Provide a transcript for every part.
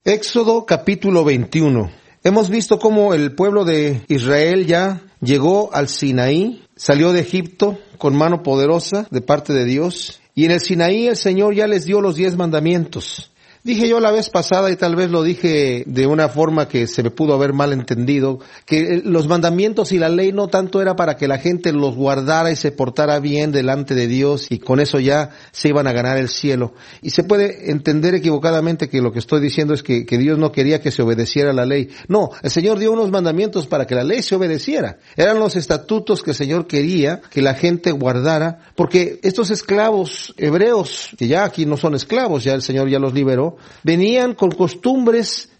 Éxodo capítulo 21. Hemos visto cómo el pueblo de Israel ya llegó al Sinaí, salió de Egipto con mano poderosa de parte de Dios, y en el Sinaí el Señor ya les dio los 10 mandamientos. Dije yo la vez pasada, y tal vez lo dije de una forma que se me pudo haber mal entendido, que los mandamientos y la ley no tanto era para que la gente los guardara y se portara bien delante de Dios, y con eso ya se iban a ganar el cielo. Y se puede entender equivocadamente que lo que estoy diciendo es que Dios no quería que se obedeciera la ley. No, el Señor dio unos mandamientos para que la ley se obedeciera. Eran los estatutos que el Señor quería que la gente guardara, porque estos esclavos hebreos, que ya aquí no son esclavos, ya el Señor ya los liberó, venían con costumbres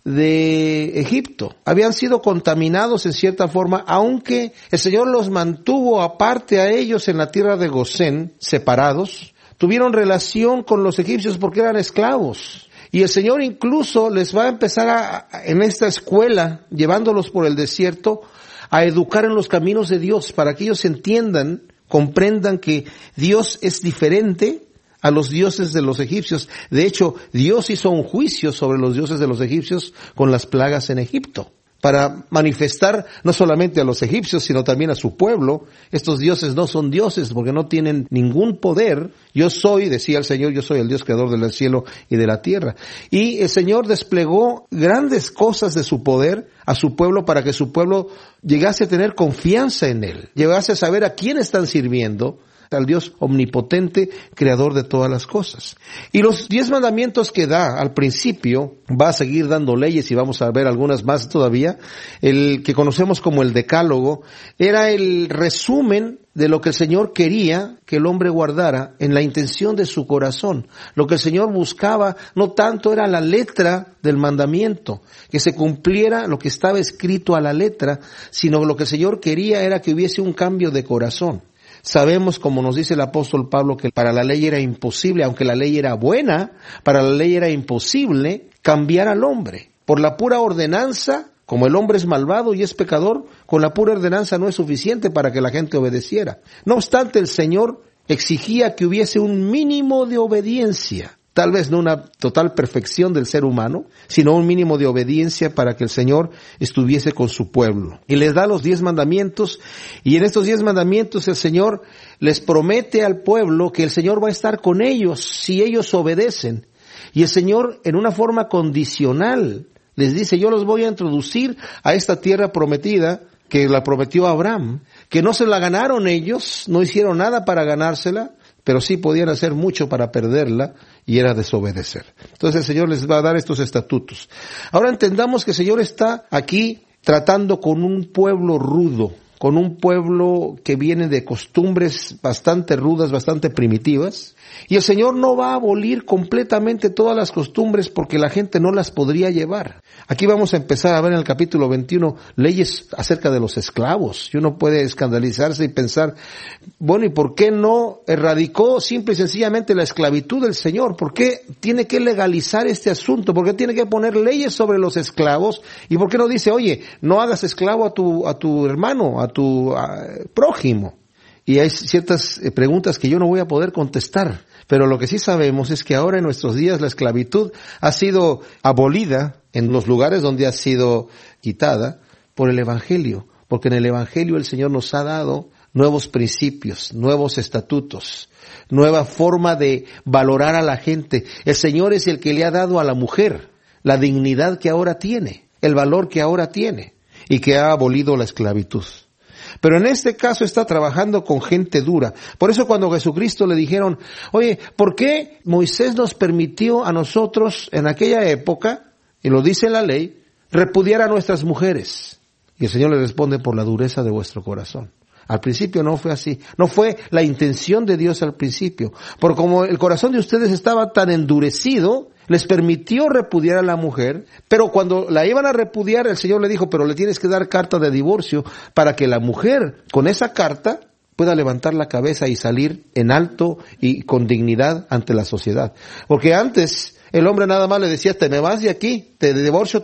de Egipto. Habían sido contaminados en cierta forma, aunque el Señor los mantuvo aparte a ellos en la tierra de Gosén, separados. Tuvieron relación con los egipcios porque eran esclavos. Y el Señor incluso les va a empezar en esta escuela, llevándolos por el desierto, a educar en los caminos de Dios, para que ellos entiendan, comprendan que Dios es diferente a los dioses de los egipcios. De hecho, Dios hizo un juicio sobre los dioses de los egipcios con las plagas en Egipto, para manifestar no solamente a los egipcios, sino también a su pueblo. Estos dioses no son dioses porque no tienen ningún poder. Yo soy, decía el Señor, yo soy el Dios creador del cielo y de la tierra. Y el Señor desplegó grandes cosas de su poder a su pueblo para que su pueblo llegase a tener confianza en Él, llegase a saber a quién están sirviendo, al Dios omnipotente, creador de todas las cosas. Y los 10 mandamientos que da al principio, va a seguir dando leyes y vamos a ver algunas más todavía. El que conocemos como el Decálogo era el resumen de lo que el Señor quería que el hombre guardara en la intención de su corazón. Lo que el Señor buscaba no tanto era la letra del mandamiento, que se cumpliera lo que estaba escrito a la letra, sino lo que el Señor quería era que hubiese un cambio de corazón. Sabemos, como nos dice el apóstol Pablo, que para la ley era imposible, aunque la ley era buena, para la ley era imposible cambiar al hombre. Por la pura ordenanza, como el hombre es malvado y es pecador, con la pura ordenanza no es suficiente para que la gente obedeciera. No obstante, el Señor exigía que hubiese un mínimo de obediencia. Tal vez no una total perfección del ser humano, sino un mínimo de obediencia para que el Señor estuviese con su pueblo. Y les da los 10 mandamientos, y en estos 10 mandamientos el Señor les promete al pueblo que el Señor va a estar con ellos si ellos obedecen. Y el Señor, en una forma condicional, les dice: yo los voy a introducir a esta tierra prometida que la prometió a Abraham, que no se la ganaron ellos, no hicieron nada para ganársela, pero sí podían hacer mucho para perderla, y era desobedecer. Entonces el Señor les va a dar estos estatutos. Ahora entendamos que el Señor está aquí tratando con un pueblo rudo, con un pueblo que viene de costumbres bastante rudas, bastante primitivas, y el Señor no va a abolir completamente todas las costumbres porque la gente no las podría llevar. Aquí vamos a empezar a ver en el capítulo 21 leyes acerca de los esclavos, y uno puede escandalizarse y pensar, bueno, ¿y por qué no erradicó simple y sencillamente la esclavitud del Señor? ¿Por qué tiene que legalizar este asunto? ¿Por qué tiene que poner leyes sobre los esclavos? ¿Y por qué no dice, oye, no hagas esclavo a tu hermano, a tu prójimo? Y hay ciertas preguntas que yo no voy a poder contestar, pero lo que sí sabemos es que ahora en nuestros días la esclavitud ha sido abolida en los lugares donde ha sido quitada por el Evangelio, porque en el Evangelio el Señor nos ha dado nuevos principios, nuevos estatutos, nueva forma de valorar a la gente. El Señor es el que le ha dado a la mujer la dignidad que ahora tiene, el valor que ahora tiene, y que ha abolido la esclavitud. Pero en este caso está trabajando con gente dura. Por eso cuando a Jesucristo le dijeron, oye, ¿por qué Moisés nos permitió a nosotros en aquella época, y lo dice la ley, repudiar a nuestras mujeres? Y el Señor le responde: por la dureza de vuestro corazón. Al principio no fue así. No fue la intención de Dios al principio. Porque como el corazón de ustedes estaba tan endurecido, les permitió repudiar a la mujer, pero cuando la iban a repudiar, el Señor le dijo, pero le tienes que dar carta de divorcio para que la mujer, con esa carta, pueda levantar la cabeza y salir en alto y con dignidad ante la sociedad. Porque antes, el hombre nada más le decía, te me vas de aquí, te divorcio,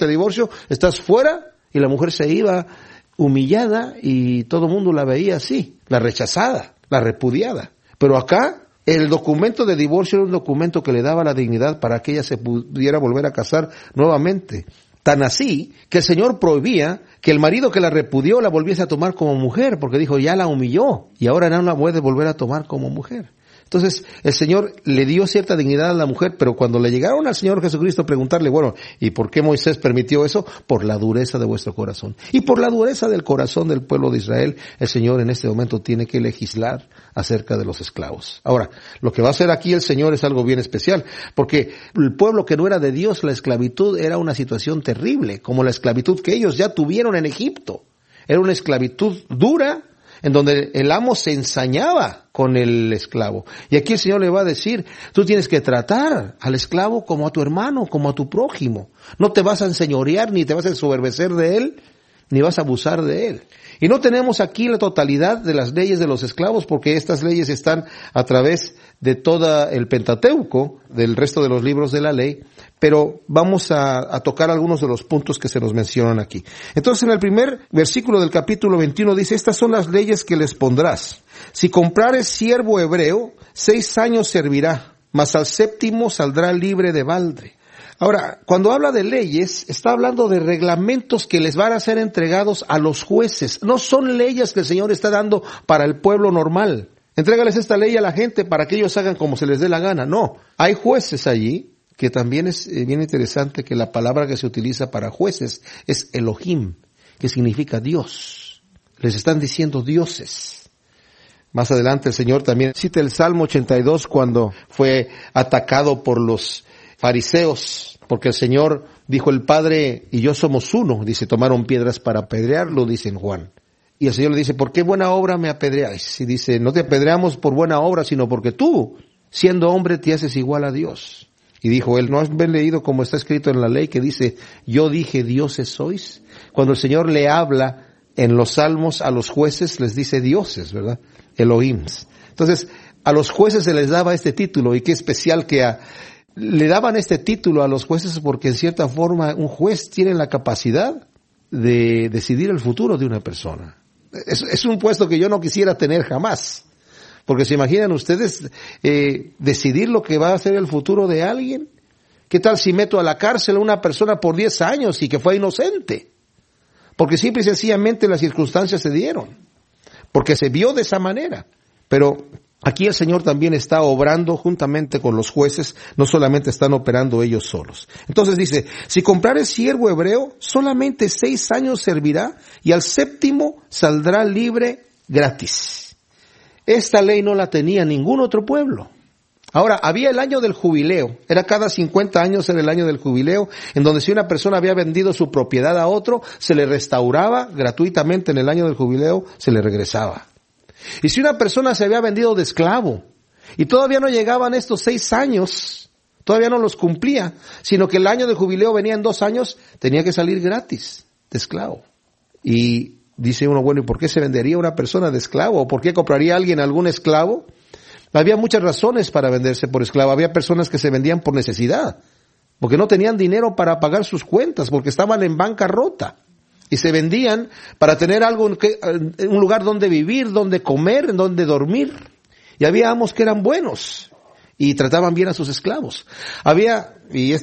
estás fuera, y la mujer se iba humillada y todo el mundo la veía así, la rechazada, la repudiada. Pero acá El documento de divorcio era un documento que le daba la dignidad para que ella se pudiera volver a casar nuevamente. Tan así que el Señor prohibía que el marido que la repudió la volviese a tomar como mujer, porque dijo, ya la humilló y ahora no la puede volver a tomar como mujer. Entonces, el Señor le dio cierta dignidad a la mujer, pero cuando le llegaron al Señor Jesucristo a preguntarle, bueno, ¿y por qué Moisés permitió eso? Por la dureza de vuestro corazón. Y por la dureza del corazón del pueblo de Israel, el Señor en este momento tiene que legislar acerca de los esclavos. Ahora, lo que va a hacer aquí el Señor es algo bien especial, porque el pueblo que no era de Dios, la esclavitud era una situación terrible, como la esclavitud que ellos ya tuvieron en Egipto. Era una esclavitud dura, en donde el amo se ensañaba con el esclavo. Y aquí el Señor le va a decir, tú tienes que tratar al esclavo como a tu hermano, como a tu prójimo. No te vas a enseñorear, ni te vas a ensoberbecer de él, ni vas a abusar de él. Y no tenemos aquí la totalidad de las leyes de los esclavos, porque estas leyes están a través de todo el Pentateuco, del resto de los libros de la ley, pero vamos a tocar algunos de los puntos que se nos mencionan aquí. Entonces, en el primer versículo del capítulo 21 dice, estas son las leyes que les pondrás. Si comprares siervo hebreo, 6 años servirá, mas al 7º saldrá libre de balde. Ahora, cuando habla de leyes, está hablando de reglamentos que les van a ser entregados a los jueces. No son leyes que el Señor está dando para el pueblo normal. Entrégales esta ley a la gente para que ellos hagan como se les dé la gana. No, hay jueces allí, que también es bien interesante que la palabra que se utiliza para jueces es Elohim, que significa Dios. Les están diciendo dioses. Más adelante el Señor también cita el Salmo 82 cuando fue atacado por los fariseos, porque el Señor dijo, el Padre y yo somos uno. Dice, tomaron piedras para apedrearlo, dice en Juan. Y el Señor le dice, ¿por qué buena obra me apedreáis? Y dice, no te apedreamos por buena obra, sino porque tú, siendo hombre, te haces igual a Dios. Y dijo él, ¿no has leído como está escrito en la ley que dice, yo dije dioses sois? Cuando el Señor le habla en los salmos a los jueces, les dice dioses, ¿verdad? Elohims. Entonces, a los jueces se les daba este título, y qué especial que le daban este título a los jueces, porque en cierta forma un juez tiene la capacidad de decidir el futuro de una persona. Es un puesto que yo no quisiera tener jamás. Porque se imaginan ustedes decidir lo que va a ser el futuro de alguien. ¿Qué tal si meto a la cárcel a una persona por 10 años y que fue inocente? Porque simple y sencillamente las circunstancias se dieron. Porque se vio de esa manera. Pero aquí el Señor también está obrando juntamente con los jueces, no solamente están operando ellos solos. Entonces dice, si comprares siervo hebreo, solamente 6 años servirá y al 7º saldrá libre gratis. Esta ley no la tenía ningún otro pueblo. Ahora, había el año del jubileo. Era cada 50 años era el año del jubileo, en donde si una persona había vendido su propiedad a otro, se le restauraba gratuitamente en el año del jubileo, se le regresaba. Y si una persona se había vendido de esclavo, y todavía no llegaban estos 6 años, todavía no los cumplía, sino que el año del jubileo venía en 2 años, tenía que salir gratis de esclavo. Y dice uno, bueno, ¿y por qué se vendería una persona de esclavo? ¿O por qué compraría alguien algún esclavo? Había muchas razones para venderse por esclavo. Había personas que se vendían por necesidad, porque no tenían dinero para pagar sus cuentas, porque estaban en bancarrota. Y se vendían para tener algo, un lugar donde vivir, donde comer, donde dormir. Y había amos que eran buenos y trataban bien a sus esclavos. Había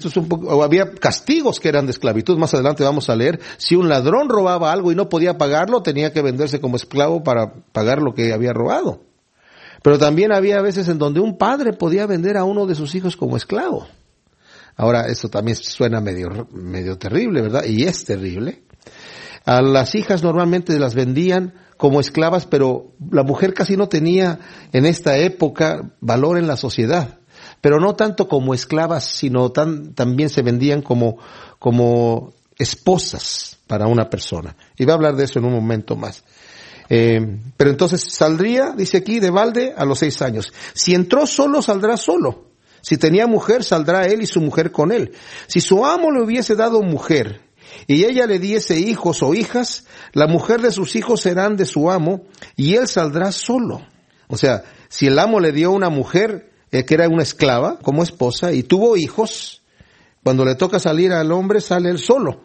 castigos que eran de esclavitud. Más adelante vamos a leer, si un ladrón robaba algo y no podía pagarlo, tenía que venderse como esclavo para pagar lo que había robado. Pero también había veces en donde un padre podía vender a uno de sus hijos como esclavo. Ahora, esto también suena medio terrible, ¿verdad? Y es terrible. A las hijas normalmente las vendían como esclavas, pero la mujer casi no tenía en esta época valor en la sociedad. Pero no tanto como esclavas, sino también se vendían como esposas para una persona. Y voy a hablar de eso en un momento más. Pero entonces saldría, dice aquí, de balde a los 6 años. Si entró solo, saldrá solo. Si tenía mujer, saldrá él y su mujer con él. Si su amo le hubiese dado mujer y ella le diese hijos o hijas, la mujer de sus hijos serán de su amo y él saldrá solo. O sea, si el amo le dio una mujer que era una esclava como esposa y tuvo hijos, cuando le toca salir al hombre sale él solo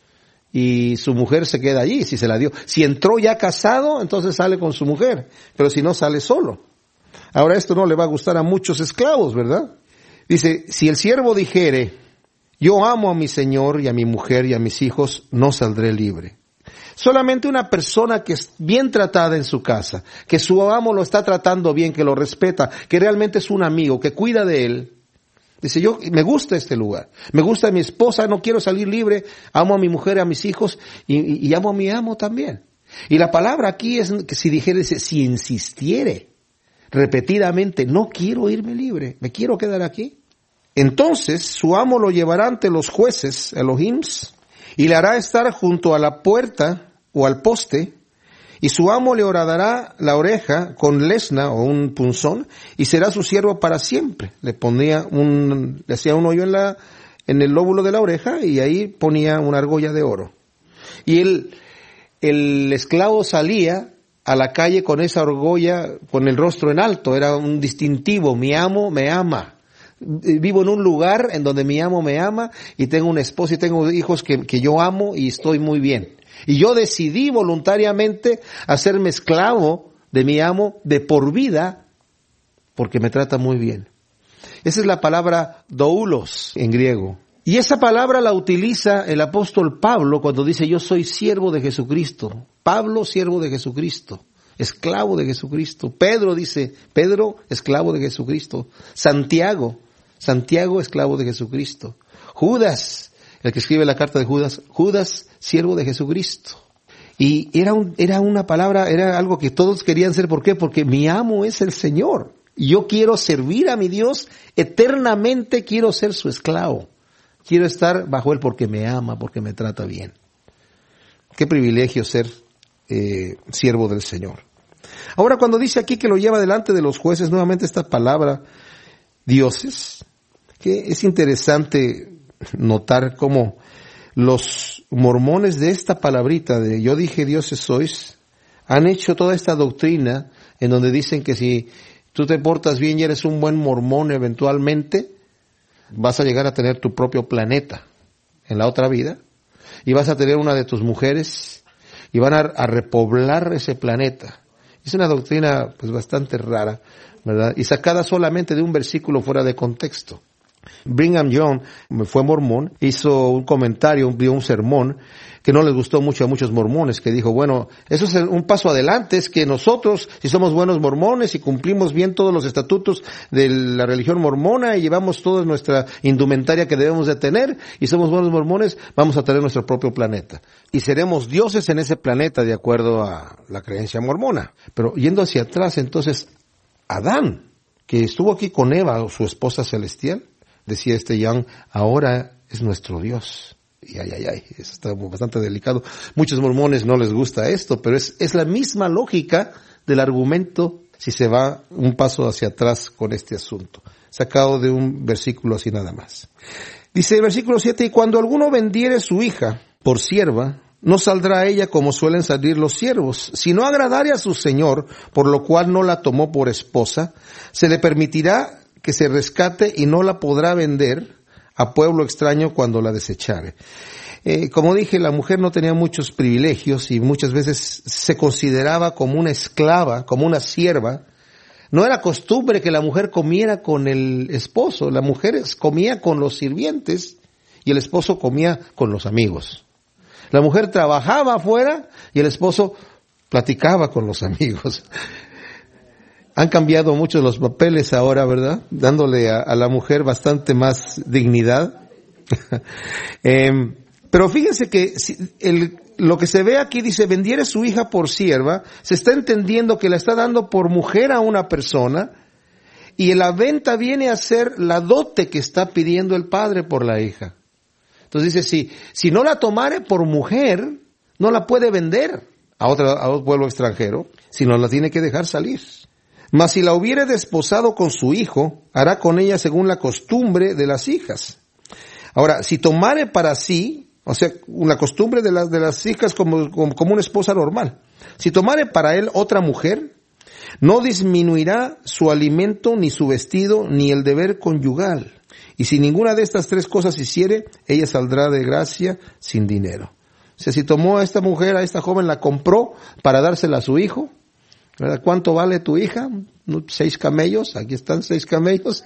y su mujer se queda allí si se la dio. Si entró ya casado, entonces sale con su mujer, pero si no, sale solo. Ahora esto no le va a gustar a muchos esclavos, ¿verdad? Dice, si el siervo dijere, yo amo a mi señor y a mi mujer y a mis hijos, no saldré libre. Solamente una persona que es bien tratada en su casa, que su amo lo está tratando bien, que lo respeta, que realmente es un amigo, que cuida de él. Dice, yo me gusta este lugar, me gusta mi esposa, no quiero salir libre, amo a mi mujer, a mis hijos y amo a mi amo también. Y la palabra aquí es que si dijere, si insistiere repetidamente, no quiero irme libre, me quiero quedar aquí. Entonces su amo lo llevará ante los jueces, Elohims, y le hará estar junto a la puerta o al poste, y su amo le horadará la oreja con lesna o un punzón, y será su siervo para siempre. Le hacía un hoyo en el lóbulo de la oreja, y ahí ponía una argolla de oro. Y el esclavo salía a la calle con esa argolla, con el rostro en alto, era un distintivo, mi amo me ama. Vivo en un lugar en donde mi amo me ama y tengo una esposa y tengo hijos que yo amo y estoy muy bien. Y yo decidí voluntariamente hacerme esclavo de mi amo de por vida porque me trata muy bien. Esa es la palabra doulos en griego. Y esa palabra la utiliza el apóstol Pablo cuando dice yo soy siervo de Jesucristo. Pablo, siervo de Jesucristo. Esclavo de Jesucristo. Pedro dice, Pedro, esclavo de Jesucristo. Santiago, esclavo de Jesucristo. Judas, el que escribe la carta de Judas, Judas, siervo de Jesucristo. Y era una palabra, era algo que todos querían ser. ¿Por qué? Porque mi amo es el Señor. Y yo quiero servir a mi Dios eternamente, quiero ser su esclavo. Quiero estar bajo Él porque me ama, porque me trata bien. Qué privilegio ser siervo del Señor. Ahora cuando dice aquí que lo lleva delante de los jueces, nuevamente esta palabra, dioses, que es interesante notar cómo los mormones de esta palabrita de yo dije dioses sois, han hecho toda esta doctrina en donde dicen que si tú te portas bien y eres un buen mormón eventualmente, vas a llegar a tener tu propio planeta en la otra vida y vas a tener una de tus mujeres y van a repoblar ese planeta. Es una doctrina pues bastante rara, ¿verdad? Y sacada solamente de un versículo fuera de contexto. Brigham Young fue mormón, hizo un comentario, dio un sermón que no les gustó mucho a muchos mormones, que dijo, bueno, eso es un paso adelante, es que nosotros, si somos buenos mormones y cumplimos bien todos los estatutos de la religión mormona y llevamos toda nuestra indumentaria que debemos de tener y somos buenos mormones, vamos a tener nuestro propio planeta. Y seremos dioses en ese planeta de acuerdo a la creencia mormona. Pero yendo hacia atrás, entonces, Adán, que estuvo aquí con Eva, su esposa celestial, decía Young, ahora es nuestro Dios. Y eso está bastante delicado. Muchos mormones no les gusta esto, pero es la misma lógica del argumento si se va un paso hacia atrás con este asunto. Sacado de un versículo así nada más. Dice el versículo 7, y cuando alguno vendiere su hija por sierva, no saldrá ella como suelen salir los siervos, sino agradare a su señor, por lo cual no la tomó por esposa, se le permitirá que se rescate y no la podrá vender a pueblo extraño cuando la desechare. Como dije, la mujer no tenía muchos privilegios y muchas veces se consideraba como una esclava, como una sierva. No era costumbre que la mujer comiera con el esposo, la mujer comía con los sirvientes y el esposo comía con los amigos. La mujer trabajaba afuera y el esposo platicaba con los amigos. Han cambiado mucho los papeles ahora, ¿verdad? Dándole a la mujer bastante más dignidad. Pero fíjense que lo que se ve aquí dice, vendiere su hija por sierva, se está entendiendo que la está dando por mujer a una persona, y la venta viene a ser la dote que está pidiendo el padre por la hija. Entonces dice, si no la tomare por mujer, no la puede vender a otro pueblo extranjero, sino la tiene que dejar salir. Mas si la hubiere desposado con su hijo, hará con ella según la costumbre de las hijas. Ahora, si tomare para sí, o sea, una costumbre de las hijas como una esposa normal. Si tomare para él otra mujer, no disminuirá su alimento, ni su vestido, ni el deber conyugal. Y si ninguna de estas tres cosas hiciere, ella saldrá de gracia sin dinero. O sea, si tomó a esta mujer, a esta joven, la compró para dársela a su hijo, ¿Verdad? ¿Cuánto vale tu hija? 6 camellos, aquí están 6 camellos.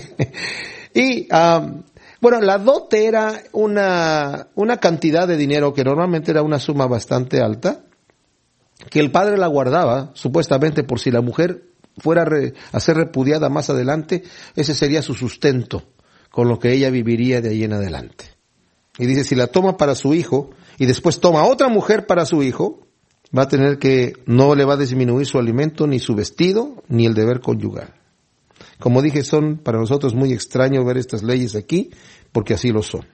Y, bueno, la dote era una cantidad de dinero que normalmente era una suma bastante alta, que el padre la guardaba, supuestamente por si la mujer fuera a ser repudiada más adelante, ese sería su sustento, con lo que ella viviría de ahí en adelante. Y dice, si la toma para su hijo, y después toma otra mujer para su hijo, va a tener que, no le va a disminuir su alimento, ni su vestido, ni el deber conyugal. Como dije, son para nosotros muy extraño ver estas leyes aquí, porque así lo son.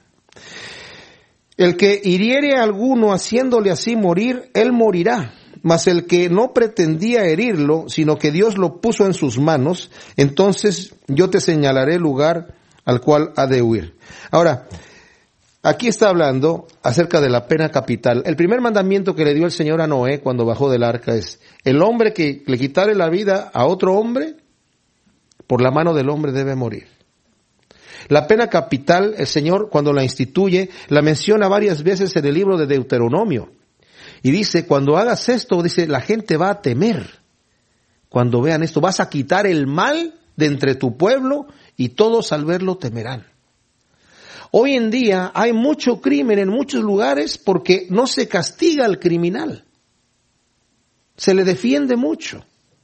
El que hiriere a alguno haciéndole así morir, él morirá. Mas el que no pretendía herirlo, sino que Dios lo puso en sus manos, entonces yo te señalaré el lugar al cual ha de huir. Ahora, aquí está hablando acerca de la pena capital. El primer mandamiento que le dio el Señor a Noé cuando bajó del arca es, el hombre que le quitare la vida a otro hombre, por la mano del hombre debe morir. La pena capital, el Señor cuando la instituye, la menciona varias veces en el libro de Deuteronomio. Y dice, cuando hagas esto, dice, la gente va a temer. Cuando vean esto, vas a quitar el mal de entre tu pueblo y todos al verlo temerán. Hoy en día hay mucho crimen en muchos lugares porque no se castiga al criminal. Se le defiende mucho.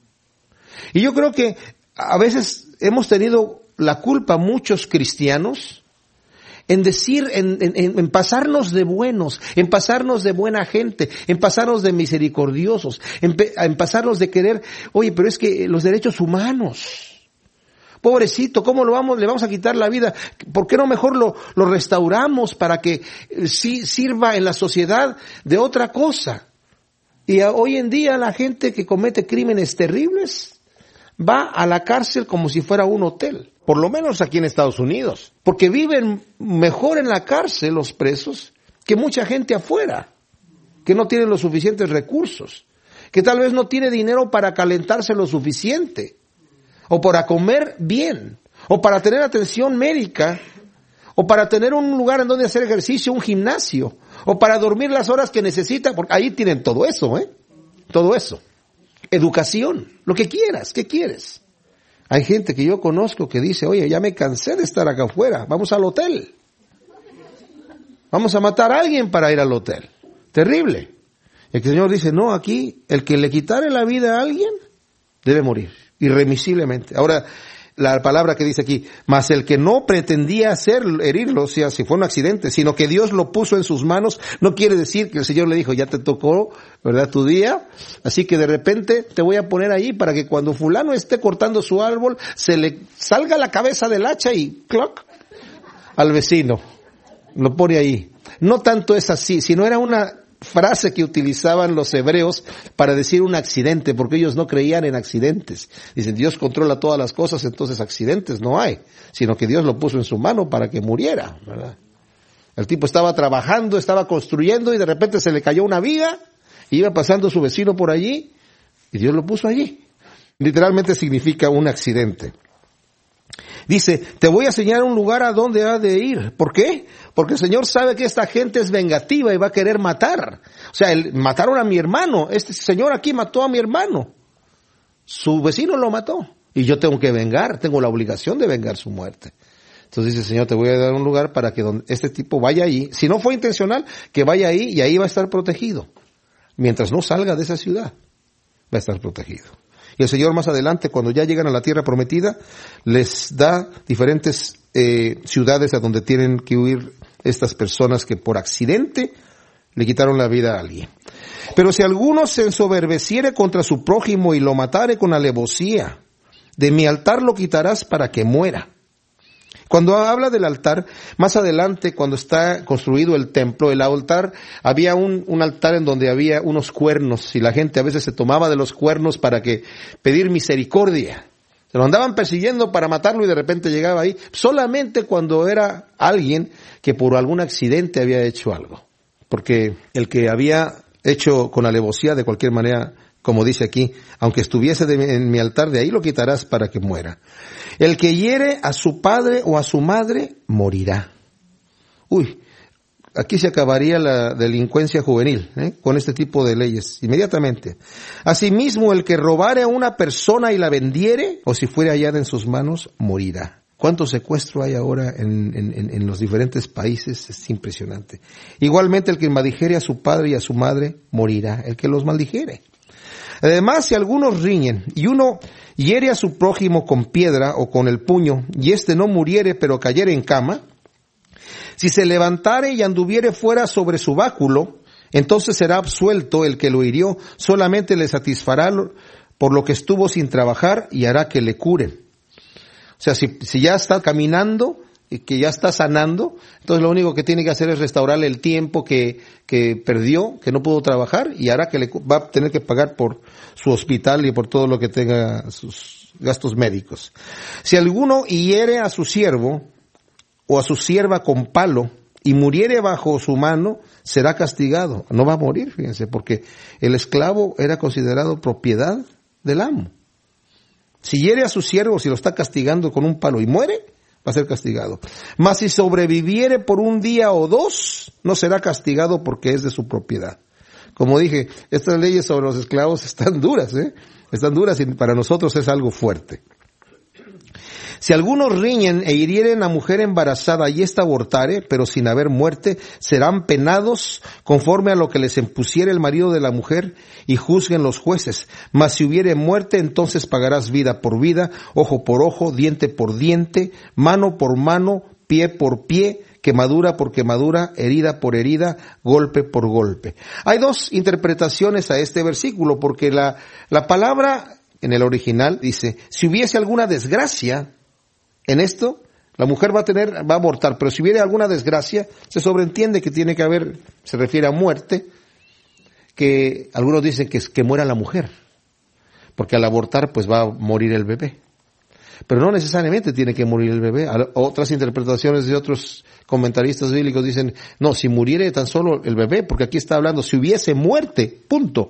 Y yo creo que a veces hemos tenido la culpa muchos cristianos en decir, en pasarnos de buenos, en pasarnos de buena gente, en pasarnos de misericordiosos, en pasarnos de querer, oye, pero es que los derechos humanos, pobrecito, ¿cómo le vamos a quitar la vida? ¿Por qué no mejor lo restauramos para que sí sirva en la sociedad de otra cosa? Y hoy en día la gente que comete crímenes terribles va a la cárcel como si fuera un hotel. Por lo menos aquí en Estados Unidos. Porque viven mejor en la cárcel los presos que mucha gente afuera. Que no tienen los suficientes recursos. Que tal vez no tiene dinero para calentarse lo suficiente. O para comer bien. O para tener atención médica. O para tener un lugar en donde hacer ejercicio, un gimnasio. O para dormir las horas que necesita. Porque ahí tienen todo eso, Todo eso. Educación. Lo que quieras. ¿Qué quieres? Hay gente que yo conozco que dice, oye, ya me cansé de estar acá afuera, vamos al hotel. Vamos a matar a alguien para ir al hotel. Terrible. El Señor dice, no, aquí el que le quitare la vida a alguien debe morir, irremisiblemente. Ahora, la palabra que dice aquí, mas el que no pretendía herirlo, o sea, si fue un accidente, sino que Dios lo puso en sus manos, no quiere decir que el Señor le dijo, ya te tocó, ¿verdad?, tu día, así que de repente te voy a poner ahí para que cuando fulano esté cortando su árbol, se le salga la cabeza del hacha y ¡cloc! Al vecino. Lo pone ahí. No tanto es así, sino era una frase que utilizaban los hebreos para decir un accidente, porque ellos no creían en accidentes. Dicen, Dios controla todas las cosas, entonces accidentes no hay, sino que Dios lo puso en su mano para que muriera, ¿verdad? El tipo estaba trabajando, estaba construyendo y de repente se le cayó una viga, iba pasando su vecino por allí y Dios lo puso allí. Literalmente significa un accidente. Dice, te voy a enseñar un lugar a donde ha de ir. ¿Por qué? Porque el Señor sabe que esta gente es vengativa y va a querer matar. O sea, mataron a mi hermano. Este señor aquí mató a mi hermano. Su vecino lo mató. Y yo tengo que vengar, tengo la obligación de vengar su muerte. Entonces dice, Señor, te voy a dar un lugar para que este tipo vaya allí. Si no fue intencional, que vaya ahí y ahí va a estar protegido. Mientras no salga de esa ciudad, va a estar protegido. Y el Señor más adelante, cuando ya llegan a la tierra prometida, les da diferentes ciudades a donde tienen que huir estas personas que por accidente le quitaron la vida a alguien. Pero si alguno se ensoberbeciere contra su prójimo y lo matare con alevosía, de mi altar lo quitarás para que muera. Cuando habla del altar, más adelante, cuando está construido el templo, el altar, había un altar en donde había unos cuernos, y la gente a veces se tomaba de los cuernos para pedir misericordia. Se lo andaban persiguiendo para matarlo y de repente llegaba ahí, solamente cuando era alguien que por algún accidente había hecho algo. Porque el que había hecho con alevosía, de cualquier manera, como dice aquí, aunque estuviese en mi altar, de ahí lo quitarás para que muera. El que hiere a su padre o a su madre, morirá. Aquí se acabaría la delincuencia juvenil, con este tipo de leyes, inmediatamente. Asimismo, el que robare a una persona y la vendiere, o si fuere hallada en sus manos, morirá. ¿Cuánto secuestro hay ahora en los diferentes países? Es impresionante. Igualmente, el que maldijere a su padre y a su madre, morirá, el que los maldijere. Además, si algunos riñen, y uno hiere a su prójimo con piedra o con el puño, y éste no muriere, pero cayere en cama, si se levantare y anduviere fuera sobre su báculo, entonces será absuelto el que lo hirió, solamente le satisfará por lo que estuvo sin trabajar y hará que le curen. O sea, si ya está caminando y que ya está sanando, entonces lo único que tiene que hacer es restaurarle el tiempo que perdió, que no pudo trabajar, y hará que va a tener que pagar por su hospital y por todo lo que tenga sus gastos médicos. Si alguno hiere a su siervo o a su sierva con palo y muriere bajo su mano, será castigado. No va a morir, fíjense, porque el esclavo era considerado propiedad del amo. Si hiere a su siervo, si lo está castigando con un palo y muere, va a ser castigado. Mas si sobreviviere por un día o dos, no será castigado porque es de su propiedad. Como dije, estas leyes sobre los esclavos están duras, están duras y para nosotros es algo fuerte. Si algunos riñen e hirieren a mujer embarazada y ésta abortare, pero sin haber muerte, serán penados conforme a lo que les impusiere el marido de la mujer y juzguen los jueces. Mas si hubiere muerte, entonces pagarás vida por vida, ojo por ojo, diente por diente, mano por mano, pie por pie, quemadura por quemadura, herida por herida, golpe por golpe. Hay dos interpretaciones a este versículo, porque la palabra en el original dice, si hubiese alguna desgracia en esto, la mujer va a abortar, pero si hubiera alguna desgracia, se sobreentiende que tiene que haber, se refiere a muerte, que algunos dicen que muera la mujer, porque al abortar pues va a morir el bebé. Pero no necesariamente tiene que morir el bebé. Otras interpretaciones de otros comentaristas bíblicos dicen, no, si muriere tan solo el bebé, porque aquí está hablando, si hubiese muerte, punto.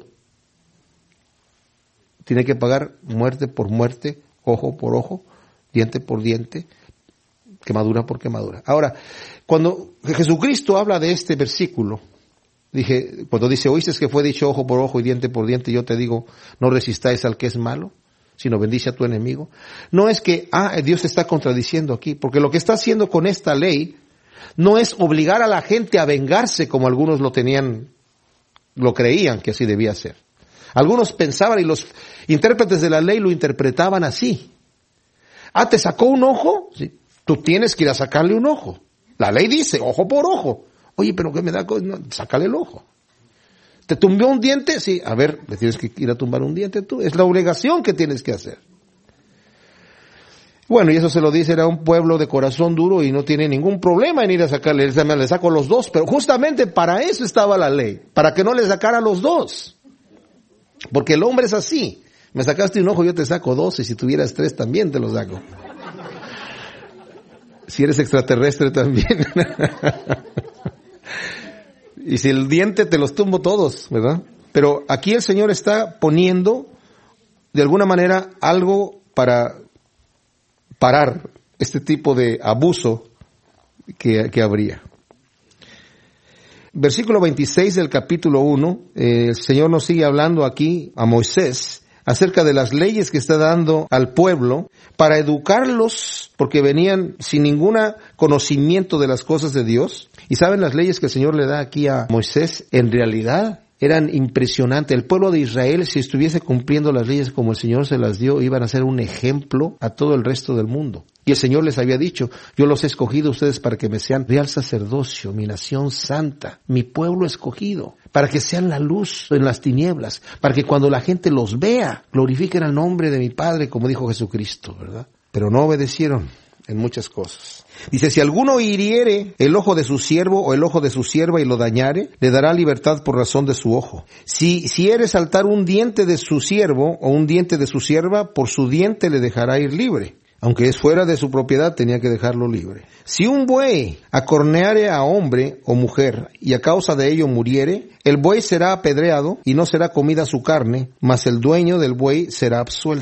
Tiene que pagar muerte por muerte, ojo por ojo, diente por diente, quemadura por quemadura. Ahora, cuando Jesucristo habla de este versículo, cuando dice, oíste que fue dicho ojo por ojo y diente por diente, yo te digo, no resistáis al que es malo, sino bendice a tu enemigo. No es que, Dios está contradiciendo aquí, porque lo que está haciendo con esta ley no es obligar a la gente a vengarse como algunos lo creían que así debía ser. Algunos pensaban y los intérpretes de la ley lo interpretaban así. ¿Te sacó un ojo? Sí. Tú tienes que ir a sacarle un ojo. La ley dice, ojo por ojo. Oye, pero ¿qué me da? No, sácale el ojo. ¿Te tumbó un diente? Sí. A ver, le tienes que ir a tumbar un diente tú. Es la obligación que tienes que hacer. Bueno, y eso se lo dice, era un pueblo de corazón duro y no tiene ningún problema en ir a sacarle. Le saco los dos, pero justamente para eso estaba la ley. Para que no le sacara los dos. Porque el hombre es así. Me sacaste un ojo, yo te saco dos, y si tuvieras tres también te los saco. Si eres extraterrestre también. Y si el diente te los tumbo todos, ¿verdad? Pero aquí el Señor está poniendo, de alguna manera, algo para parar este tipo de abuso que habría. Versículo 26 del capítulo 1, el Señor nos sigue hablando aquí a Moisés acerca de las leyes que está dando al pueblo para educarlos, porque venían sin ningún conocimiento de las cosas de Dios. Y saben, las leyes que el Señor le da aquí a Moisés, en realidad eran impresionantes. El pueblo de Israel, si estuviese cumpliendo las leyes como el Señor se las dio, iban a ser un ejemplo a todo el resto del mundo. Y el Señor les había dicho, yo los he escogido a ustedes para que me sean real sacerdocio, mi nación santa, mi pueblo escogido, para que sean la luz en las tinieblas, para que cuando la gente los vea, glorifiquen al nombre de mi Padre, como dijo Jesucristo, ¿verdad? Pero no obedecieron en muchas cosas. Dice, si alguno hiriere el ojo de su siervo o el ojo de su sierva y lo dañare, le dará libertad por razón de su ojo. Si hiere saltar un diente de su siervo o un diente de su sierva, por su diente le dejará ir libre. Aunque es fuera de su propiedad, tenía que dejarlo libre. Si un buey acorneare a hombre o mujer y a causa de ello muriere, el buey será apedreado y no será comida su carne, mas el dueño del buey será absuelto.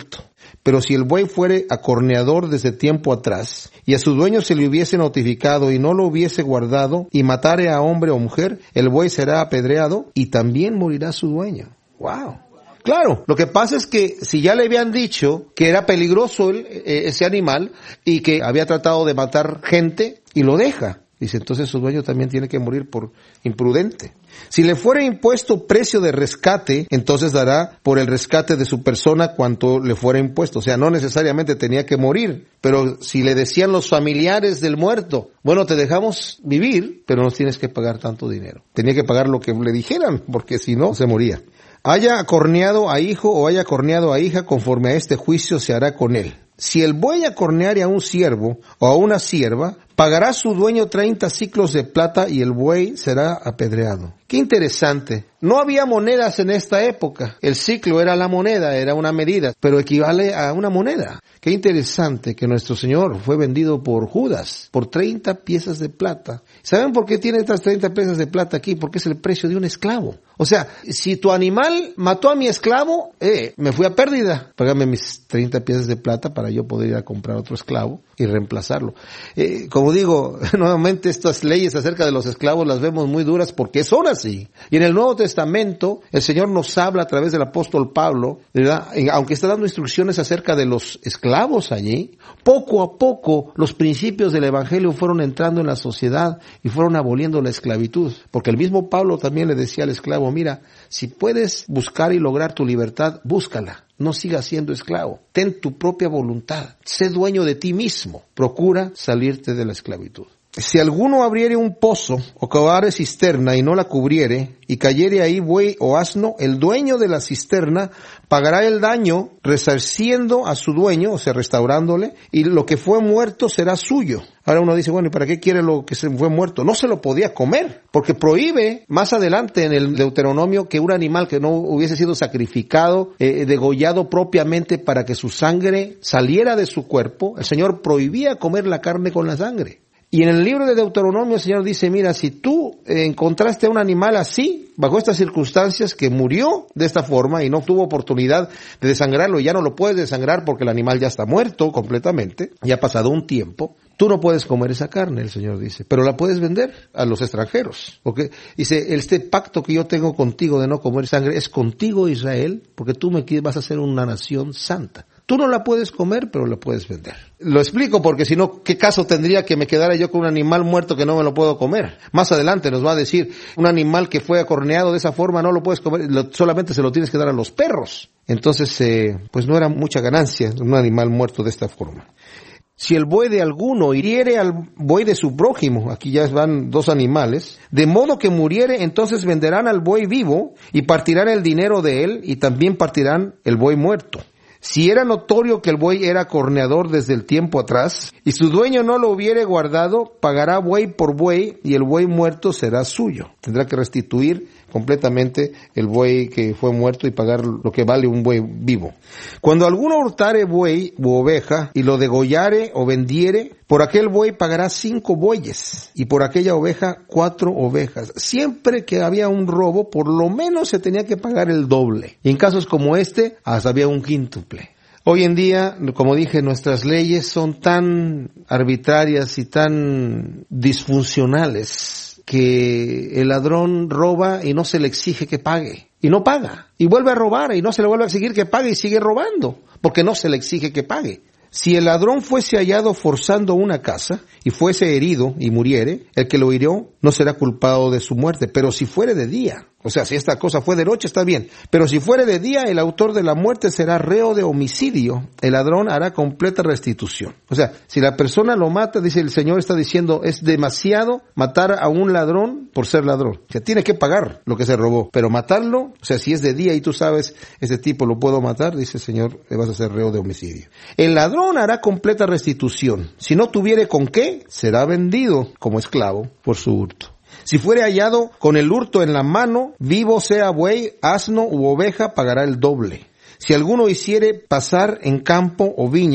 Pero si el buey fuere acorneador desde tiempo atrás, y a su dueño se le hubiese notificado y no lo hubiese guardado, y matare a hombre o mujer, el buey será apedreado y también morirá su dueño. ¡Wow! Claro, lo que pasa es que si ya le habían dicho que era peligroso ese animal y que había tratado de matar gente y lo deja, dice, entonces su dueño también tiene que morir por imprudente. Si le fuera impuesto precio de rescate, entonces dará por el rescate de su persona cuanto le fuera impuesto. O sea, no necesariamente tenía que morir, pero si le decían los familiares del muerto, bueno, te dejamos vivir, pero nos tienes que pagar tanto dinero. Tenía que pagar lo que le dijeran, porque si no, se moría. Haya acorneado a hijo o haya acorneado a hija, conforme a este juicio se hará con él. Si el buey acorneare a un siervo o a una sierva, pagará su dueño 30 siclos de plata y el buey será apedreado. Qué interesante. No había monedas en esta época. El siclo era la moneda, era una medida, pero equivale a una moneda. Qué interesante que nuestro Señor fue vendido por Judas, por 30 piezas de plata. ¿Saben por qué tiene estas 30 piezas de plata aquí? Porque es el precio de un esclavo. O sea, si tu animal mató a mi esclavo, me fui a pérdida. Págame mis 30 piezas de plata para yo poder ir a comprar otro esclavo y reemplazarlo. Como digo, nuevamente estas leyes acerca de los esclavos las vemos muy duras porque son así. Y en el Nuevo Testamento, el Señor nos habla a través del apóstol Pablo, ¿verdad? Aunque está dando instrucciones acerca de los esclavos allí, poco a poco los principios del Evangelio fueron entrando en la sociedad y fueron aboliendo la esclavitud. Porque el mismo Pablo también le decía al esclavo, mira, si puedes buscar y lograr tu libertad, búscala. No sigas siendo esclavo. Ten tu propia voluntad. Sé dueño de ti mismo. Procura salirte de la esclavitud. Si alguno abriere un pozo o cavare cisterna y no la cubriere, y cayere ahí buey o asno, el dueño de la cisterna pagará el daño resarciendo a su dueño, o sea, restaurándole, y lo que fue muerto será suyo. Ahora uno dice, bueno, ¿y para qué quiere lo que se fue muerto? No se lo podía comer, porque prohíbe más adelante en el Deuteronomio que un animal que no hubiese sido sacrificado, degollado propiamente para que su sangre saliera de su cuerpo, el Señor prohibía comer la carne con la sangre. Y en el libro de Deuteronomio el Señor dice, mira, si tú encontraste a un animal así, bajo estas circunstancias, que murió de esta forma y no tuvo oportunidad de desangrarlo, y ya no lo puedes desangrar porque el animal ya está muerto completamente, ya ha pasado un tiempo, tú no puedes comer esa carne, el Señor dice, pero la puedes vender a los extranjeros. Porque dice, este pacto que yo tengo contigo de no comer sangre es contigo, Israel, porque tú me vas a ser una nación santa. Tú no la puedes comer, pero la puedes vender. Lo explico porque si no, ¿qué caso tendría que me quedara yo con un animal muerto que no me lo puedo comer? Más adelante nos va a decir, un animal que fue acorneado de esa forma no lo puedes comer, solamente se lo tienes que dar a los perros. Entonces, pues no era mucha ganancia un animal muerto de esta forma. Si el buey de alguno hiriere al buey de su prójimo, aquí ya van dos animales, de modo que muriere, entonces venderán al buey vivo y partirán el dinero de él y también partirán el buey muerto. Si era notorio que el buey era acorneador desde el tiempo atrás, y su dueño no lo hubiere guardado, pagará buey por buey, y el buey muerto será suyo. Tendrá que restituir completamente el buey que fue muerto y pagar lo que vale un buey vivo. Cuando alguno hurtare buey u oveja, y lo degollare o vendiere, por aquel buey pagará 5 bueyes, y por aquella oveja 4 ovejas. Siempre que había un robo, por lo menos se tenía que pagar el doble. Y en casos como este, hasta había un quíntuple. Hoy en día, como dije, nuestras leyes son tan arbitrarias y tan disfuncionales que el ladrón roba y no se le exige que pague. Y no paga. Y vuelve a robar y no se le vuelve a exigir que pague y sigue robando, porque no se le exige que pague. Si el ladrón fuese hallado forzando una casa y fuese herido y muriere, el que lo hirió no será culpado de su muerte. Pero si fuere de día, o sea, si esta cosa fue de noche está bien, pero si fuere de día, el autor de la muerte será reo de homicidio. El ladrón hará completa restitución. O sea, si la persona lo mata, dice el Señor, está diciendo, es demasiado matar a un ladrón por ser ladrón. O sea, tiene que pagar lo que se robó, pero matarlo, o sea, si es de día y tú sabes, este tipo lo puedo matar, dice el Señor, le vas a ser reo de homicidio. El ladrón hará completa restitución. Si no tuviere con qué, será vendido como esclavo por su hurto. Si fuere hallado con el hurto en la mano, vivo sea buey, asno u oveja, pagará el doble. Si alguno hiciere pasar en campo o viña,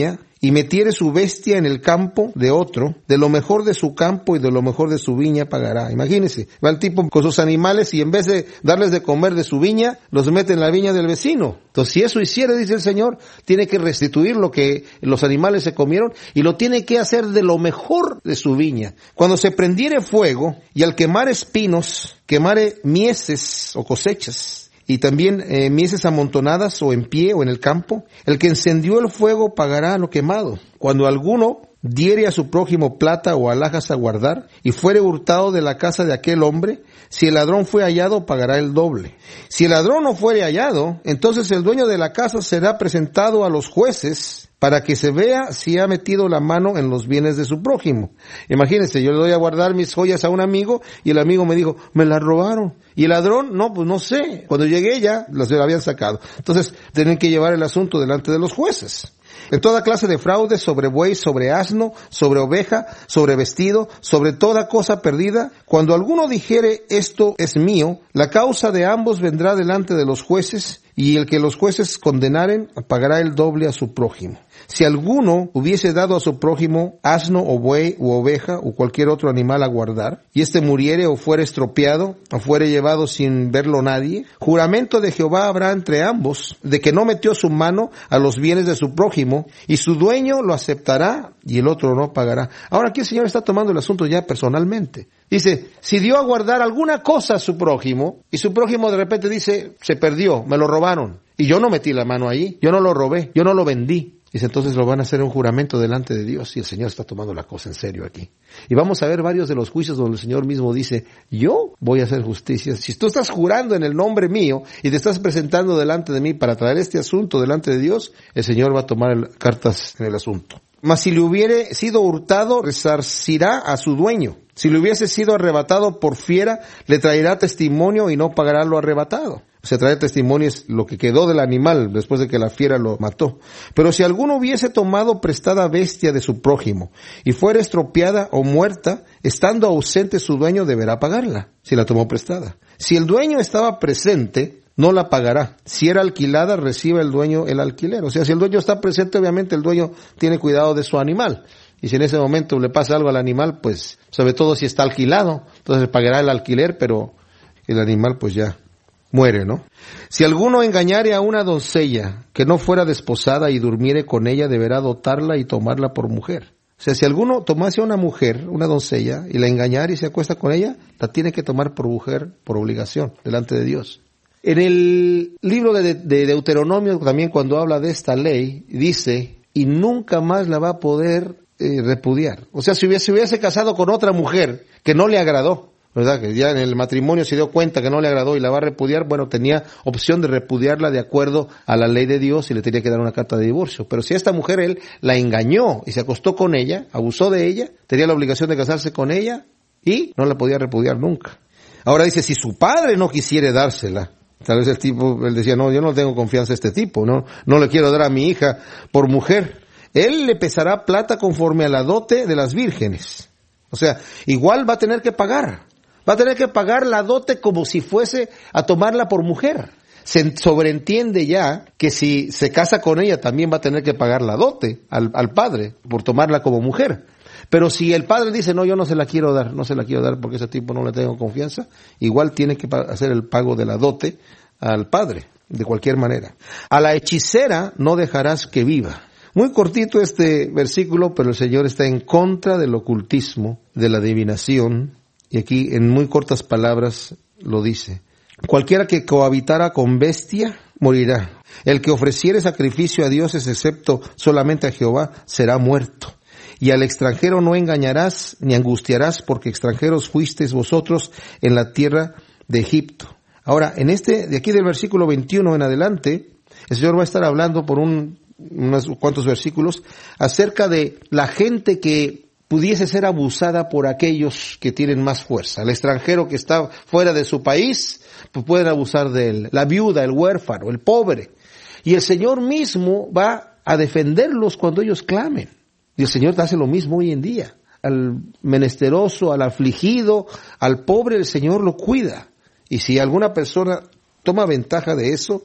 y metiere su bestia en el campo de otro, de lo mejor de su campo y de lo mejor de su viña pagará. Imagínense, va el tipo con sus animales y en vez de darles de comer de su viña, los mete en la viña del vecino. Entonces, si eso hiciera, dice el Señor, tiene que restituir lo que los animales se comieron y lo tiene que hacer de lo mejor de su viña. Cuando se prendiere fuego y al quemar espinos, quemare mieses o cosechas, y también mieses amontonadas o en pie o en el campo, el que encendió el fuego pagará lo quemado. Cuando alguno diere a su prójimo plata o alhajas a guardar, y fuere hurtado de la casa de aquel hombre, si el ladrón fue hallado, pagará el doble. Si el ladrón no fuere hallado, entonces el dueño de la casa será presentado a los jueces, para que se vea si ha metido la mano en los bienes de su prójimo. Imagínense, yo le doy a guardar mis joyas a un amigo, y el amigo me dijo, me las robaron. Y el ladrón, no, pues no sé. Cuando llegué ya, las habían sacado. Entonces, tienen que llevar el asunto delante de los jueces. En toda clase de fraude, sobre buey, sobre asno, sobre oveja, sobre vestido, sobre toda cosa perdida, cuando alguno dijere esto es mío, la causa de ambos vendrá delante de los jueces, y el que los jueces condenaren pagará el doble a su prójimo. Si alguno hubiese dado a su prójimo asno o buey o oveja o cualquier otro animal a guardar, y éste muriere o fuere estropeado o fuere llevado sin verlo nadie, juramento de Jehová habrá entre ambos de que no metió su mano a los bienes de su prójimo, y su dueño lo aceptará y el otro no pagará. Ahora aquí el Señor está tomando el asunto ya personalmente. Dice, si dio a guardar alguna cosa a su prójimo, y su prójimo de repente dice, se perdió, me lo robaron, y yo no metí la mano ahí, yo no lo robé, yo no lo vendí. Dice, entonces lo van a hacer un juramento delante de Dios, y el Señor está tomando la cosa en serio aquí. Y vamos a ver varios de los juicios donde el Señor mismo dice, yo voy a hacer justicia. Si tú estás jurando en el nombre mío, y te estás presentando delante de mí para traer este asunto delante de Dios, el Señor va a tomar cartas en el asunto. Mas si le hubiere sido hurtado, resarcirá a su dueño. Si le hubiese sido arrebatado por fiera, le traerá testimonio y no pagará lo arrebatado. O sea, trae testimonio es lo que quedó del animal después de que la fiera lo mató. Pero si alguno hubiese tomado prestada bestia de su prójimo y fuera estropeada o muerta, estando ausente su dueño deberá pagarla, si la tomó prestada. Si el dueño estaba presente, no la pagará. Si era alquilada, recibe el dueño el alquiler. O sea, si el dueño está presente, obviamente el dueño tiene cuidado de su animal. Y si en ese momento le pasa algo al animal, pues, sobre todo si está alquilado, entonces pagará el alquiler, pero el animal pues ya muere, ¿no? Si alguno engañare a una doncella que no fuera desposada y durmiere con ella, deberá dotarla y tomarla por mujer. O sea, si alguno tomase a una mujer, una doncella, y la engañare y se acuesta con ella, la tiene que tomar por mujer, por obligación, delante de Dios. En el libro de Deuteronomio, también cuando habla de esta ley, dice, y nunca más la va a poder repudiar. O sea, si hubiese casado con otra mujer que no le agradó, ¿verdad? Que ya en el matrimonio se dio cuenta que no le agradó y la va a repudiar, bueno, tenía opción de repudiarla de acuerdo a la ley de Dios y le tenía que dar una carta de divorcio. Pero si a esta mujer él la engañó y se acostó con ella, abusó de ella, tenía la obligación de casarse con ella y no la podía repudiar nunca. Ahora dice, si su padre no quisiere dársela, tal vez el tipo, él decía, no, yo no tengo confianza en este tipo, no le quiero dar a mi hija por mujer. Él le pesará plata conforme a la dote de las vírgenes. O sea, igual va a tener que pagar. Va a tener que pagar la dote como si fuese a tomarla por mujer. Se sobreentiende ya que si se casa con ella también va a tener que pagar la dote al padre por tomarla como mujer. Pero si el padre dice, no, yo no se la quiero dar porque ese tipo no le tengo confianza, igual tiene que hacer el pago de la dote al padre, de cualquier manera. A la hechicera no dejarás que viva. Muy cortito este versículo, pero el Señor está en contra del ocultismo, de la adivinación, y aquí en muy cortas palabras lo dice. Cualquiera que cohabitara con bestia morirá. El que ofreciere sacrificio a dioses excepto solamente a Jehová será muerto. Y al extranjero no engañarás ni angustiarás, porque extranjeros fuisteis vosotros en la tierra de Egipto. Ahora, de aquí del versículo 21 en adelante, el Señor va a estar hablando por unos cuantos versículos acerca de la gente que pudiese ser abusada por aquellos que tienen más fuerza. El extranjero que está fuera de su país, pues pueden abusar de él. La viuda, el huérfano, el pobre. Y el Señor mismo va a defenderlos cuando ellos clamen. Y el Señor hace lo mismo hoy en día. Al menesteroso, al afligido, al pobre, el Señor lo cuida. Y si alguna persona toma ventaja de eso,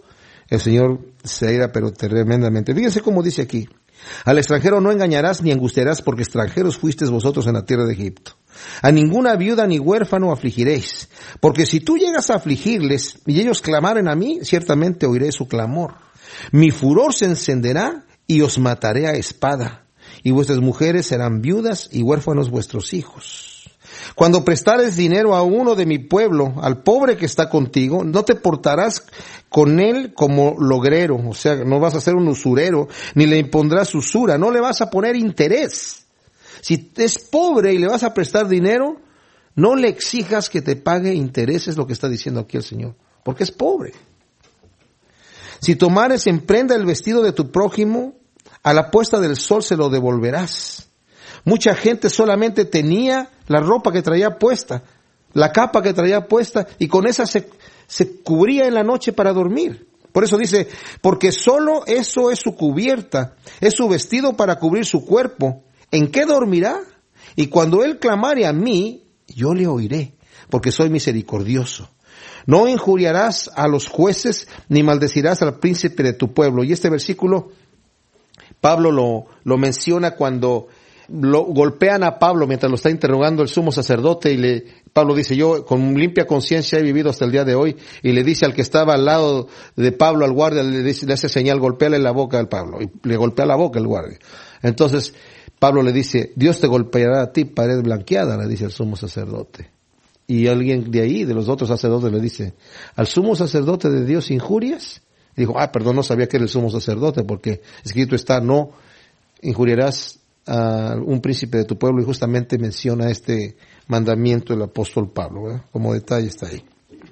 el Señor se irá pero tremendamente. Fíjense cómo dice aquí. Al extranjero no engañarás ni angustiarás, porque extranjeros fuisteis vosotros en la tierra de Egipto. A ninguna viuda ni huérfano afligiréis, porque si tú llegas a afligirles y ellos clamaren a mí, ciertamente oiré su clamor. Mi furor se encenderá y os mataré a espada, y vuestras mujeres serán viudas y huérfanos vuestros hijos. Cuando prestares dinero a uno de mi pueblo, al pobre que está contigo, no te portarás con él como logrero, o sea, no vas a ser un usurero, ni le impondrás usura, no le vas a poner interés. Si es pobre y le vas a prestar dinero, no le exijas que te pague intereses, lo que está diciendo aquí el Señor, porque es pobre. Si tomares en prenda el vestido de tu prójimo, a la puesta del sol se lo devolverás. Mucha gente solamente tenía la ropa que traía puesta, la capa que traía puesta, y con esa se cubría en la noche para dormir. Por eso dice, porque solo eso es su cubierta, es su vestido para cubrir su cuerpo. ¿En qué dormirá? Y cuando él clamare a mí, yo le oiré, porque soy misericordioso. No injuriarás a los jueces, ni maldecirás al príncipe de tu pueblo. Y este versículo, Pablo lo menciona cuando lo golpean a Pablo mientras lo está interrogando el sumo sacerdote, y Pablo dice, yo con limpia conciencia he vivido hasta el día de hoy, y le dice al que estaba al lado de Pablo, al guardia, le hace señal, golpéale la boca al Pablo, y le golpea la boca el guardia. Entonces Pablo le dice, Dios te golpeará a ti, pared blanqueada, le dice el sumo sacerdote. Y alguien de ahí, de los otros sacerdotes, le dice, ¿al sumo sacerdote de Dios injurias? Y dijo, perdón, no sabía que era el sumo sacerdote, porque escrito está, no injuriarás a un príncipe de tu pueblo, y justamente menciona este mandamiento el apóstol Pablo, ¿verdad? Como detalle está ahí.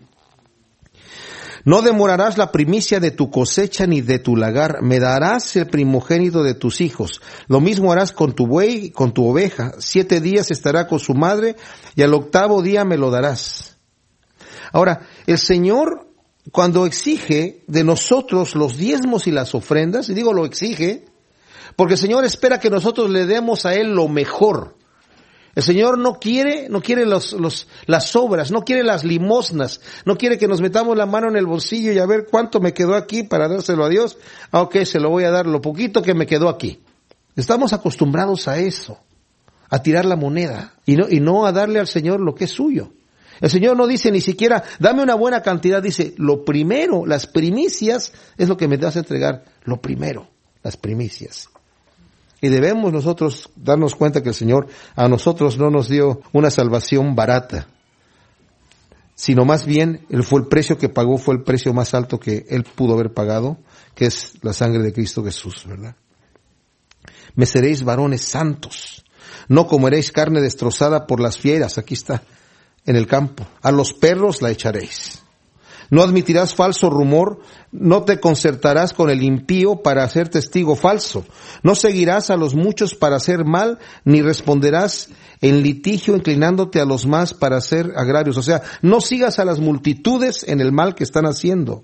No demorarás la primicia de tu cosecha ni de tu lagar, me darás el primogénito de tus hijos. Lo mismo harás con tu buey y con tu oveja. 7 días estará con su madre, y al 8º día me lo darás. Ahora, el Señor, cuando exige de nosotros los diezmos y las ofrendas, y digo lo exige, porque el Señor espera que nosotros le demos a Él lo mejor. El Señor no quiere las obras, no quiere las limosnas, no quiere que nos metamos la mano en el bolsillo y a ver cuánto me quedó aquí para dárselo a Dios. Ok, se lo voy a dar lo poquito que me quedó aquí. Estamos acostumbrados a eso, a tirar la moneda y no a darle al Señor lo que es suyo. El Señor no dice ni siquiera, dame una buena cantidad, dice, lo primero, las primicias es lo que me das a entregar, lo primero, las primicias. Y debemos nosotros darnos cuenta que el Señor a nosotros no nos dio una salvación barata, sino más bien el precio que pagó fue el precio más alto que Él pudo haber pagado, que es la sangre de Cristo Jesús, ¿verdad? Me seréis varones santos, no comeréis carne destrozada por las fieras, aquí está, en el campo, a los perros la echaréis. No admitirás falso rumor, no te concertarás con el impío para ser testigo falso. No seguirás a los muchos para hacer mal, ni responderás en litigio inclinándote a los más para hacer agravios. O sea, no sigas a las multitudes en el mal que están haciendo.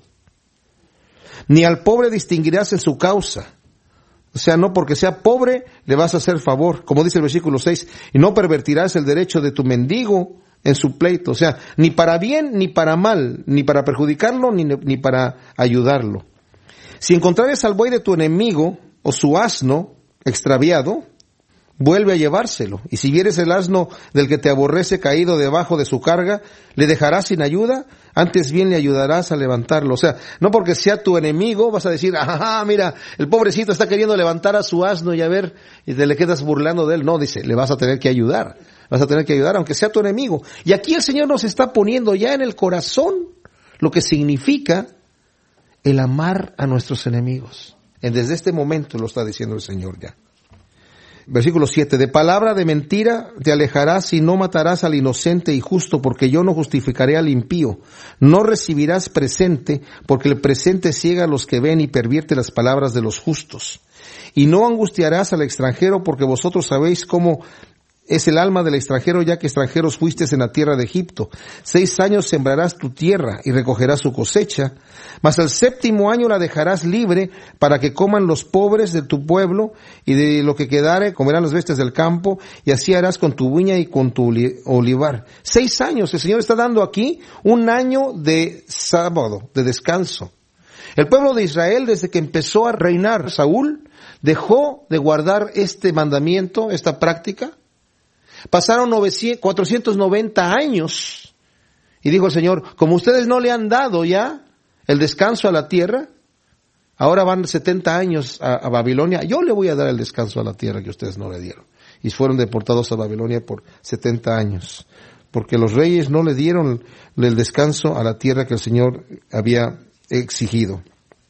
Ni al pobre distinguirás en su causa. O sea, no porque sea pobre le vas a hacer favor. Como dice el versículo 6, y no pervertirás el derecho de tu mendigo en su pleito, o sea, ni para bien ni para mal, ni para perjudicarlo ni para ayudarlo. Si encontrares al buey de tu enemigo o su asno extraviado, vuelve a llevárselo. Y si vieres el asno del que te aborrece caído debajo de su carga, ¿le dejarás sin ayuda? Antes bien le ayudarás a levantarlo. O sea, no porque sea tu enemigo vas a decir, mira, el pobrecito está queriendo levantar a su asno y a ver, y te le quedas burlando de él. No, dice, le vas a tener que ayudar. Vas a tener que ayudar aunque sea tu enemigo. Y aquí el Señor nos está poniendo ya en el corazón lo que significa el amar a nuestros enemigos. Desde este momento lo está diciendo el Señor ya. Versículo 7, de palabra de mentira te alejarás y no matarás al inocente y justo, porque yo no justificaré al impío. No recibirás presente, porque el presente ciega a los que ven y pervierte las palabras de los justos. Y no angustiarás al extranjero, porque vosotros sabéis cómo es el alma del extranjero, ya que extranjeros fuisteis en la tierra de Egipto. 6 años sembrarás tu tierra y recogerás su cosecha, mas al 7º año la dejarás libre para que coman los pobres de tu pueblo, y de lo que quedare comerán las bestias del campo, y así harás con tu viña y con tu olivar. 6 años, el Señor está dando aquí un año de sábado, de descanso. El pueblo de Israel, desde que empezó a reinar Saúl, dejó de guardar este mandamiento, esta práctica. Pasaron 490 años. Y dijo el Señor, como ustedes no le han dado ya el descanso a la tierra, ahora van 70 años a Babilonia, yo le voy a dar el descanso a la tierra que ustedes no le dieron. Y fueron deportados a Babilonia por 70 años. Porque los reyes no le dieron el descanso a la tierra que el Señor había exigido.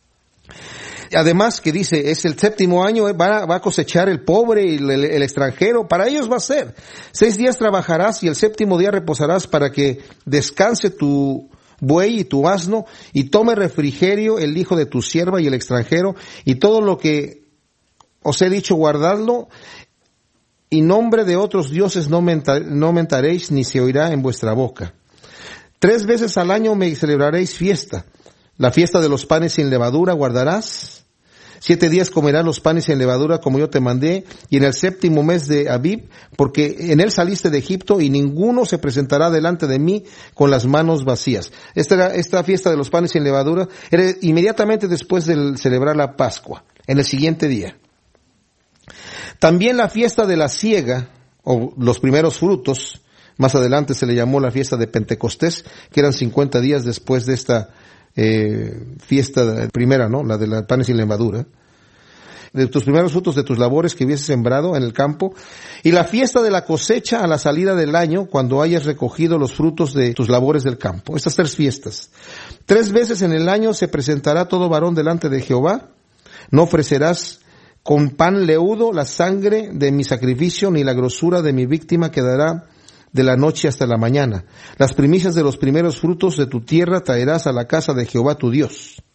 Además que dice, es el 7º año, va a cosechar el pobre y el extranjero, para ellos va a ser. 6 días trabajarás y el 7º día reposarás para que descanse tu buey y tu asno y tome refrigerio el hijo de tu sierva y el extranjero y todo lo que os he dicho guardadlo y nombre de otros dioses no mentaréis ni se oirá en vuestra boca. 3 veces al año me celebraréis fiesta. La fiesta de los panes sin levadura guardarás. 7 días comerás los panes sin levadura como yo te mandé, y en el 7º mes de Abib, porque en él saliste de Egipto, y ninguno se presentará delante de mí con las manos vacías. Esta fiesta de los panes sin levadura era inmediatamente después de celebrar la Pascua, en el siguiente día. También la fiesta de la siega, o los primeros frutos, más adelante se le llamó la fiesta de Pentecostés, que eran 50 días después de esta fiesta primera, ¿no? La de los panes sin levadura. De tus primeros frutos de tus labores que hubieses sembrado en el campo. Y la fiesta de la cosecha a la salida del año, cuando hayas recogido los frutos de tus labores del campo. Estas 3 fiestas. 3 veces en el año se presentará todo varón delante de Jehová. No ofrecerás con pan leudo la sangre de mi sacrificio, ni la grosura de mi víctima quedará de la noche hasta la mañana. Las primicias de los primeros frutos de tu tierra traerás a la casa de Jehová tu Dios.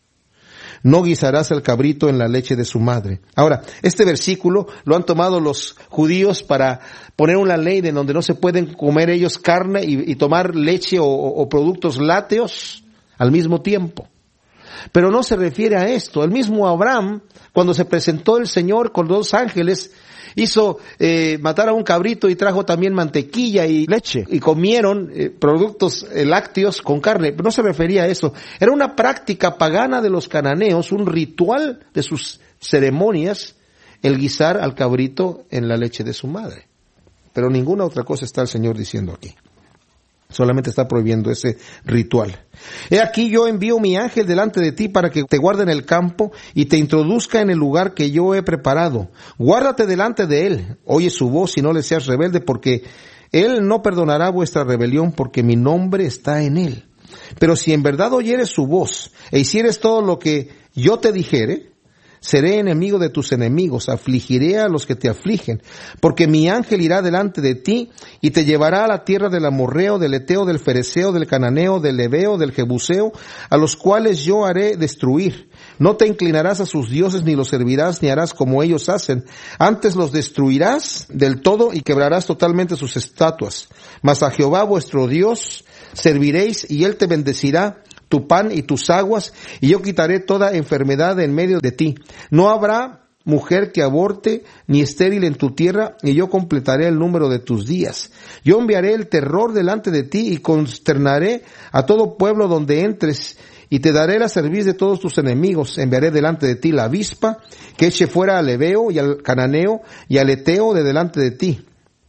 No guisarás el cabrito en la leche de su madre. Ahora, este versículo lo han tomado los judíos para poner una ley de donde no se pueden comer ellos carne y tomar leche o productos lácteos al mismo tiempo. Pero no se refiere a esto. El mismo Abraham, cuando se presentó el Señor con 2 ángeles, hizo matar a un cabrito y trajo también mantequilla y leche. Y comieron productos lácteos con carne. No se refería a eso. Era una práctica pagana de los cananeos, un ritual de sus ceremonias, el guisar al cabrito en la leche de su madre. Pero ninguna otra cosa está el Señor diciendo aquí. Solamente está prohibiendo ese ritual. He aquí yo envío mi ángel delante de ti para que te guarde en el campo y te introduzca en el lugar que yo he preparado. Guárdate delante de él. Oye su voz y no le seas rebelde, porque él no perdonará vuestra rebelión, porque mi nombre está en él. Pero si en verdad oyeres su voz e hicieres todo lo que yo te dijere, seré enemigo de tus enemigos, afligiré a los que te afligen, porque mi ángel irá delante de ti y te llevará a la tierra del amorreo, del eteo, del fereceo, del cananeo, del heveo, del jebuseo, a los cuales yo haré destruir. No te inclinarás a sus dioses, ni los servirás, ni harás como ellos hacen. Antes los destruirás del todo y quebrarás totalmente sus estatuas. Mas a Jehová vuestro Dios serviréis, y él te bendecirá tu pan y tus aguas, y yo quitaré toda enfermedad de en medio de ti. No habrá mujer que aborte, ni estéril en tu tierra, y yo completaré el número de tus días. Yo enviaré el terror delante de ti, y consternaré a todo pueblo donde entres, y te daré la cerviz de todos tus enemigos. Enviaré delante de ti la avispa, que eche fuera al heveo, y al cananeo, y al eteo de delante de ti.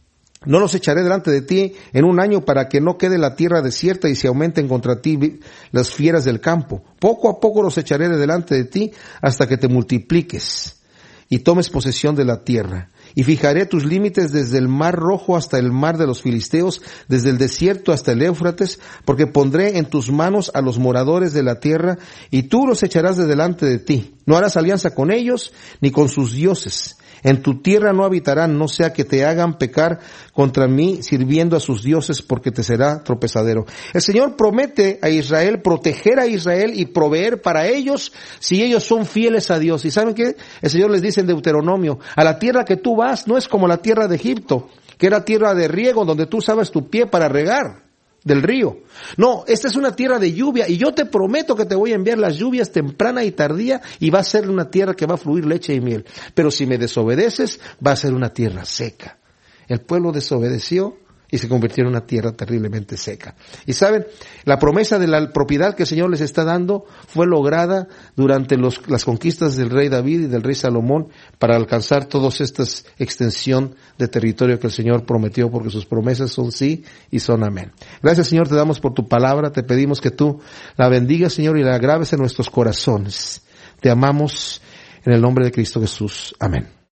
No los echaré delante de ti en un año, para que no quede la tierra desierta y se aumenten contra ti las fieras del campo. Poco a poco los echaré de delante de ti hasta que te multipliques y tomes posesión de la tierra. Y fijaré tus límites desde el mar Rojo hasta el mar de los Filisteos, desde el desierto hasta el Éufrates, porque pondré en tus manos a los moradores de la tierra, y tú los echarás de delante de ti. No harás alianza con ellos, ni con sus dioses. En tu tierra no habitarán, no sea que te hagan pecar contra mí sirviendo a sus dioses, porque te será tropezadero. El Señor promete a Israel proteger a Israel y proveer para ellos si ellos son fieles a Dios. ¿Y saben qué? El Señor les dice en Deuteronomio, a la tierra que tú vas no es como la tierra de Egipto, que era tierra de riego donde tú usabas tu pie para regar del río. No, esta es una tierra de lluvia, y yo te prometo que te voy a enviar las lluvias temprana y tardía, y va a ser una tierra que va a fluir leche y miel. Pero si me desobedeces, va a ser una tierra seca. El pueblo desobedeció y se convirtió en una tierra terriblemente seca. Y saben, la promesa de la propiedad que el Señor les está dando fue lograda durante las conquistas del rey David y del rey Salomón para alcanzar toda esta extensión de territorio que el Señor prometió, porque sus promesas son sí y son amén. Gracias, Señor, te damos por tu palabra, te pedimos que tú la bendigas, Señor, y la graves en nuestros corazones. Te amamos en el nombre de Cristo Jesús. Amén.